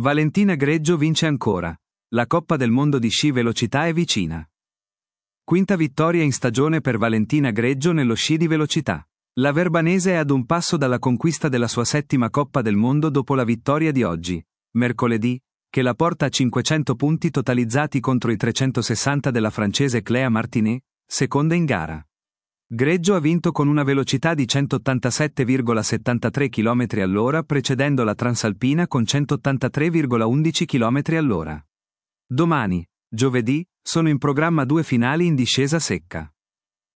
Valentina Greggio vince ancora. La Coppa del Mondo di sci velocità è vicina. Quinta vittoria in stagione per Valentina Greggio nello sci di velocità. La verbanese è ad un passo dalla conquista della sua settima Coppa del Mondo dopo la vittoria di oggi, mercoledì, che la porta a 500 punti totalizzati contro i 360 della francese Cléa Martinet, seconda in gara. Greggio ha vinto con una velocità di 187,73 km all'ora, precedendo la Transalpina con 183,11 km all'ora. Domani, giovedì, sono in programma 2 finali in discesa secca.